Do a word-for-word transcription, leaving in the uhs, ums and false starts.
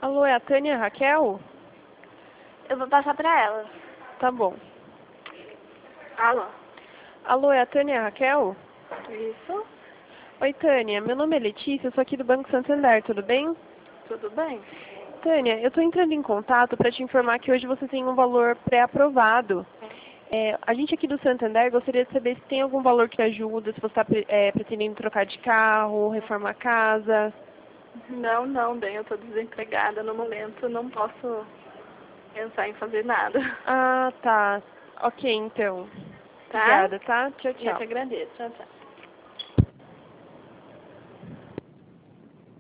Alô, é a Tânia e a Raquel? Eu vou passar pra ela. Tá bom. Alô? Alô, é a Tânia e a Raquel? Isso? Oi, Tânia. Meu nome é Letícia, eu sou aqui do Banco Santander, tudo bem? Tudo bem? Tânia, eu estou entrando em contato para te informar que hoje você tem um valor pré-aprovado. É, a gente aqui do Santander gostaria de saber se tem algum valor que ajuda, se você está é, pretendendo trocar de carro, reformar a casa. Não, não, bem, eu tô desempregada no momento, não posso pensar em fazer nada. Ah, tá. Ok, então. Tá? Obrigada, tá? Tchau, Eu tchau. te agradeço. Tchau, tchau.